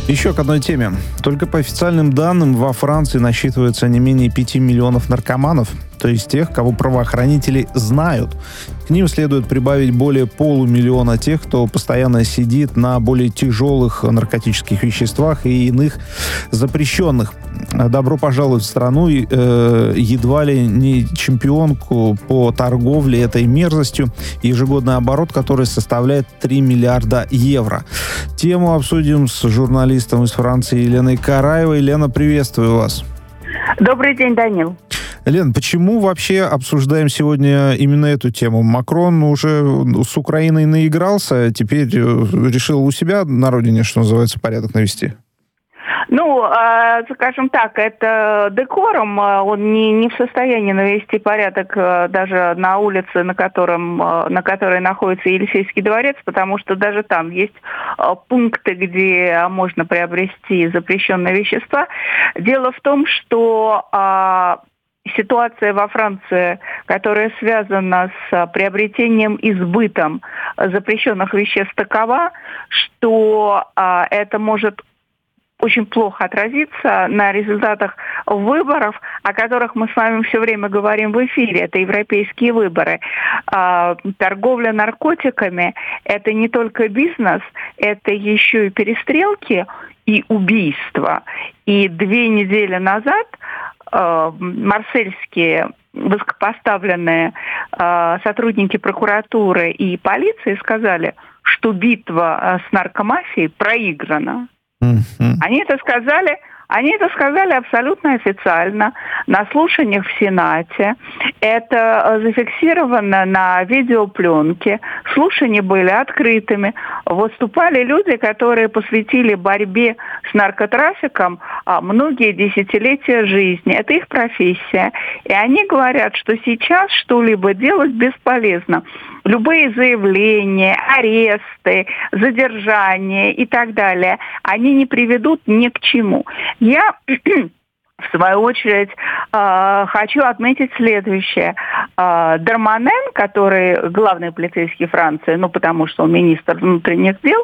Еще к одной теме. Только по официальным данным во Франции насчитывается не менее 5 миллионов наркоманов, то есть тех, кого правоохранители знают. К ним следует прибавить более полумиллиона тех, кто постоянно сидит на более тяжелых наркотических веществах и иных запрещенных. Добро пожаловать в страну, едва ли не чемпионку по торговле этой мерзостью, ежегодный оборот который составляет 3 миллиарда евро. Тему обсудим с журналистом из Франции Еленой Караевой. Лена, приветствую вас. Добрый день, Данил. Лен, почему вообще обсуждаем сегодня именно эту тему? Макрон уже с Украиной наигрался, теперь решил у себя на родине, что называется, порядок навести? Ну, скажем так, это декором. Он не в состоянии навести порядок даже на улице, на которой находится Елисейский дворец, потому что даже там есть пункты, где можно приобрести запрещенные вещества. Дело в том, что ситуация во Франции, которая связана с приобретением и сбытом запрещенных веществ, такова, что это может очень плохо отразиться на результатах выборов, о которых мы с вами все время говорим в эфире. Это европейские выборы. Торговля наркотиками – это не только бизнес, это еще и перестрелки и убийства. И 2 недели назад марсельские высокопоставленные сотрудники прокуратуры и полиции сказали, что битва с наркомафией проиграна. Они это сказали абсолютно официально на слушаниях в Сенате. Это зафиксировано на видеопленке. Слушания были открытыми. Выступали люди, которые посвятили борьбе с наркотрафиком многие десятилетия жизни. Это их профессия. И они говорят, что сейчас что-либо делать бесполезно. Любые заявления, аресты, задержания и так далее, они не приведут ни к чему. Я, в свою очередь, хочу отметить следующее. Дарманен, который главный полицейский Франции, потому что он министр внутренних дел,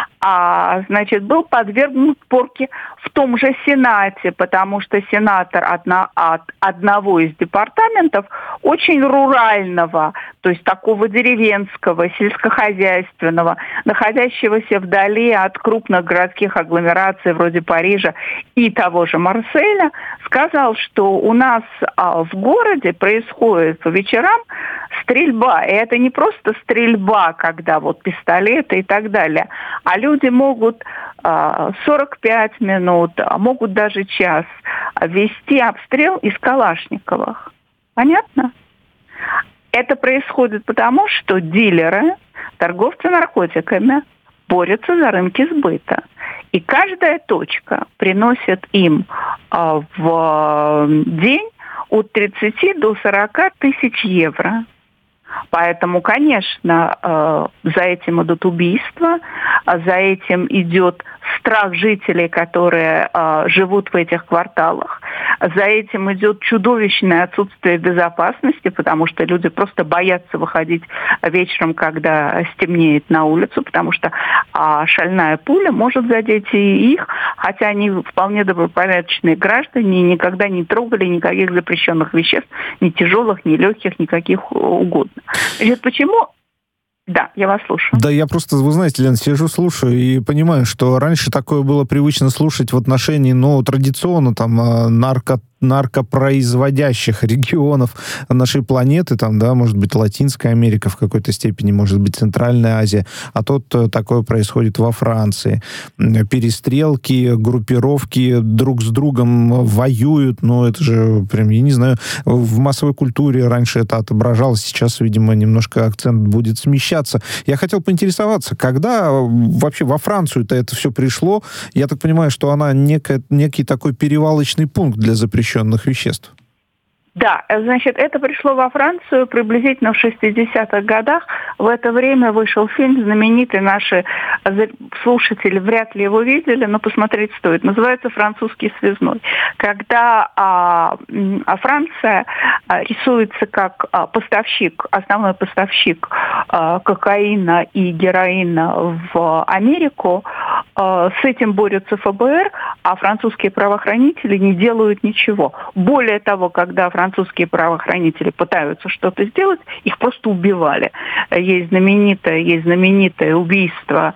был подвергнут порке в том же Сенате, потому что сенатор от одного из департаментов, очень рурального, то есть такого деревенского, сельскохозяйственного, находящегося вдали от крупных городских агломераций вроде Парижа и того же Марселя, сказал, что у нас в городе происходит по вечерам стрельба. И это не просто стрельба, когда пистолеты и так далее, а люди могут 45 минут, а могут даже час вести обстрел из калашниковых. Понятно? Это происходит потому, что дилеры, торговцы наркотиками борются за рынки сбыта. И каждая точка приносит им в день от 30 до 40 тысяч евро. Поэтому, конечно, за этим идут убийства, за этим идет страх жителей, которые живут в этих кварталах. За этим идет чудовищное отсутствие безопасности, потому что люди просто боятся выходить вечером, когда стемнеет на улицу, потому что шальная пуля может задеть и их, хотя они вполне добропорядочные граждане и никогда не трогали никаких запрещенных веществ, ни тяжелых, ни легких, никаких угодно. Значит, почему? Да, я вас слушаю. Да, я просто, вы знаете, Лен, сижу, слушаю и понимаю, что раньше такое было привычно слушать в отношении, традиционно, наркопроизводящих регионов нашей планеты, может быть, Латинская Америка в какой-то степени, может быть, Центральная Азия, а тут такое происходит во Франции. Перестрелки, группировки друг с другом воюют, это же прям, я не знаю, в массовой культуре раньше это отображалось, сейчас, видимо, немножко акцент будет смещаться. Я хотел поинтересоваться, когда вообще во Францию-то это все пришло? Я так понимаю, что она некий такой перевалочный пункт для запрещенных веществ. Да, значит, это пришло во Францию приблизительно в 60-х годах. В это время вышел фильм, знаменитый, наши слушатели вряд ли его видели, но посмотреть стоит. Называется «Французский связной». Когда Франция рисуется как основной поставщик кокаина и героина в Америку, с этим борются ФБР, а французские правоохранители не делают ничего. Более того, когда французские правоохранители пытаются что-то сделать, их просто убивали. Есть знаменитое убийство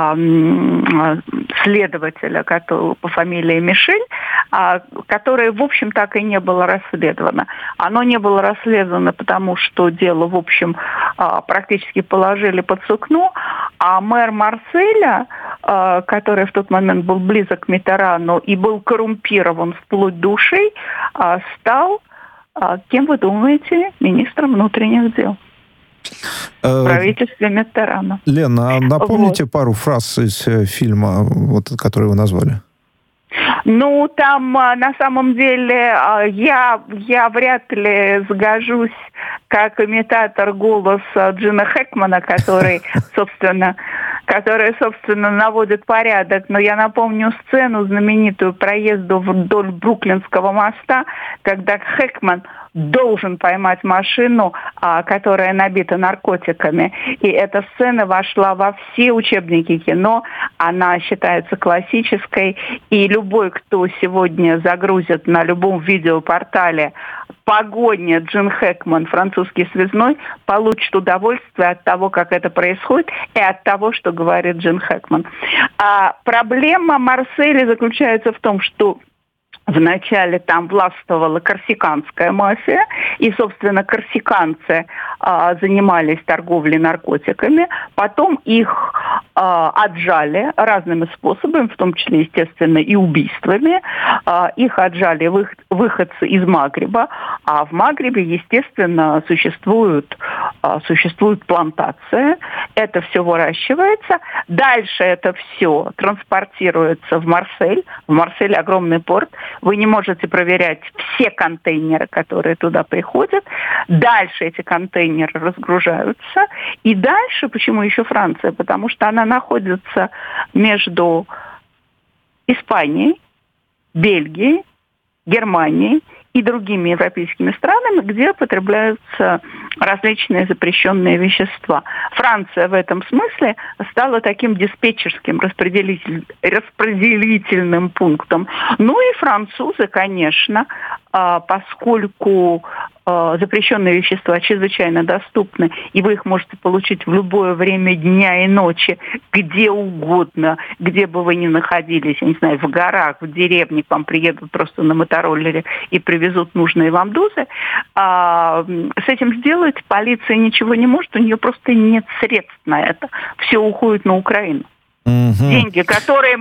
следователя по фамилии Мишель, которое, в общем, так и не было расследовано. Оно не было расследовано, потому что дело, в общем, практически положили под сукно, а мэр Марселя, который в тот момент был близок к Миттерану и был коррумпирован вплоть до ушей, стал, кем вы думаете, министром внутренних дел. В правительстве Миттерана. Лена, напомните пару фраз из фильма, который вы назвали. Ну, там, на самом деле, я вряд ли сгожусь как имитатор голоса Джина Хэкмана, который, собственно, наводит порядок. Но я напомню сцену знаменитую проезду вдоль Бруклинского моста, когда Хэкман должен поймать машину, которая набита наркотиками. И эта сцена вошла во все учебники кино. Она считается классической. И любой, кто сегодня загрузит на любом видеопортале «Погоня Джин Хэкман, французский связной», получит удовольствие от того, как это происходит, и от того, что говорит Джин Хэкман. Проблема Марселя заключается в том, что вначале там властвовала корсиканская мафия, и, собственно, корсиканцы занимались торговлей наркотиками. Потом их отжали разными способами, в том числе, естественно, и убийствами. Их отжали выходцы из Магриба, а в Магрибе, естественно, существует плантация. Это все выращивается. Дальше это все транспортируется в Марсель. В Марселе огромный порт. Вы не можете проверять все контейнеры, которые туда приходят. Дальше эти контейнеры разгружаются. И дальше, почему еще Франция? Потому что она находится между Испанией, Бельгией, Германией и другими европейскими странами, где потребляются различные запрещенные вещества. Франция в этом смысле стала таким диспетчерским распределительным пунктом. Ну и французы, конечно, поскольку запрещенные вещества чрезвычайно доступны, и вы их можете получить в любое время дня и ночи, где угодно, где бы вы ни находились, я не знаю, в горах, в деревне, к вам приедут просто на мотороллере и привезут нужные вам дозы. С этим сделать полиция ничего не может, у нее просто нет средств на это. Все уходит на Украину. Деньги, которые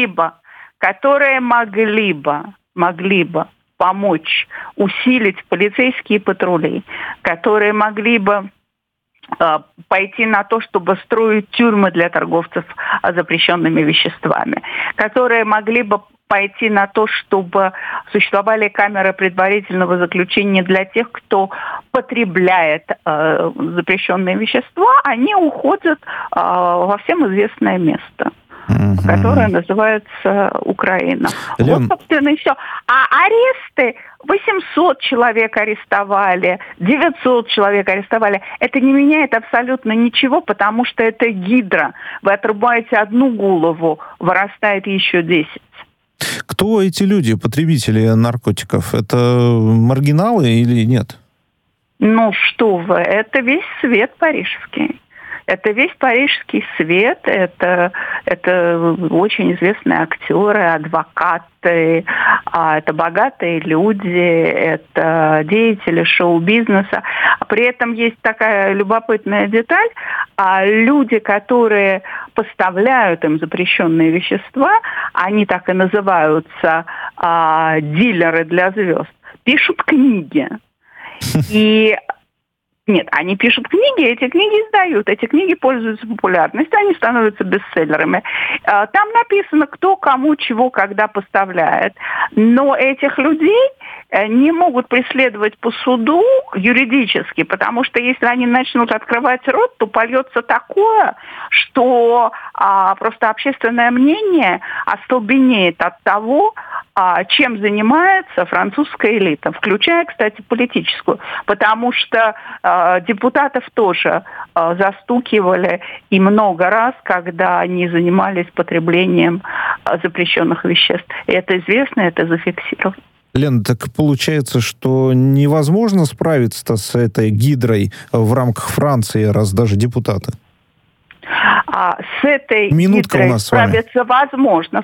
могли бы помочь усилить полицейские патрули, которые могли бы пойти на то, чтобы строить тюрьмы для торговцев запрещенными веществами, которые могли бы пойти на то, чтобы существовали камеры предварительного заключения для тех, кто потребляет запрещенные вещества, они уходят во всем известное место, которое называется Украина. Лен... Вот, собственно, и все. А аресты, 800 человек арестовали, 900 человек арестовали. Это не меняет абсолютно ничего, потому что это гидра. Вы отрубаете одну голову, вырастает еще 10. Кто эти люди, потребители наркотиков? Это маргиналы или нет? Ну что вы, это весь свет парижский. Это весь парижский свет, это очень известные актеры, адвокаты, это богатые люди, это деятели шоу-бизнеса. При этом есть такая любопытная деталь. Люди, которые поставляют им запрещенные вещества, они так и называются дилеры для звезд, пишут книги. Нет, они пишут книги, эти книги издают, эти книги пользуются популярностью, они становятся бестселлерами. Там написано, кто кому чего когда поставляет. Но этих людей не могут преследовать по суду юридически, потому что если они начнут открывать рот, то польется такое, что просто общественное мнение остолбенеет от того, чем занимается французская элита, включая, кстати, политическую, потому что депутатов тоже застукивали и много раз, когда они занимались потреблением запрещенных веществ. И это известно, это зафиксировано. Лен, так получается, что невозможно справиться с этой гидрой в рамках Франции, раз даже депутаты? С этой гидрой справиться возможно,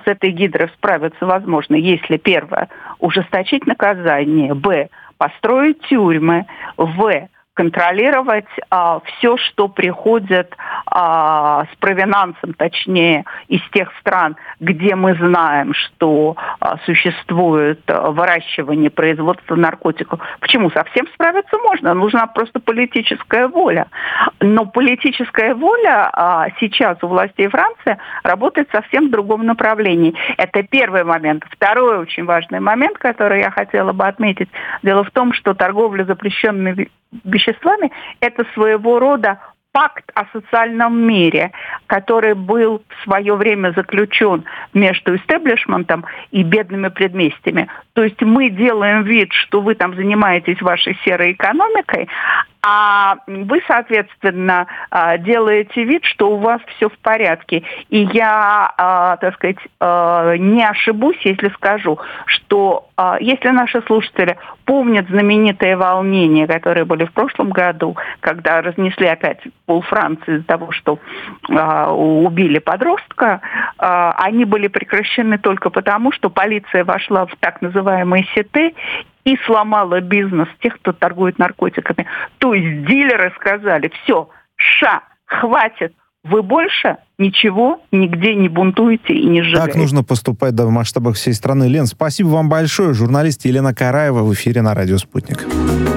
если, первое, ужесточить наказание, б, построить тюрьмы, в, контролировать все, что приходит с провинансом, точнее, из тех стран, где мы знаем, что существует выращивание, производство наркотиков. Почему? Совсем справиться можно, нужна просто политическая воля. Но политическая воля сейчас у властей Франции работает совсем в другом направлении. Это первый момент. Второй очень важный момент, который я хотела бы отметить. Дело в том, что торговля запрещенными веществами – это своего рода пакт о социальном мире, который был в свое время заключен между истеблишментом и бедными предместьями. То есть мы делаем вид, что вы там занимаетесь вашей серой экономикой, а вы, соответственно, делаете вид, что у вас все в порядке. И я, не ошибусь, если скажу, что если наши слушатели помнят знаменитые волнения, которые были в прошлом году, когда разнесли опять пол Франции из-за того, что убили подростка, они были прекращены только потому, что полиция вошла в так называемые сеты и сломала бизнес тех, кто торгует наркотиками. То есть дилеры сказали: все, хватит, вы больше ничего нигде не бунтуете и не сжигаете. Так нужно поступать в масштабах всей страны. Лен, спасибо вам большое. Журналист Елена Караева в эфире на радио «Спутник».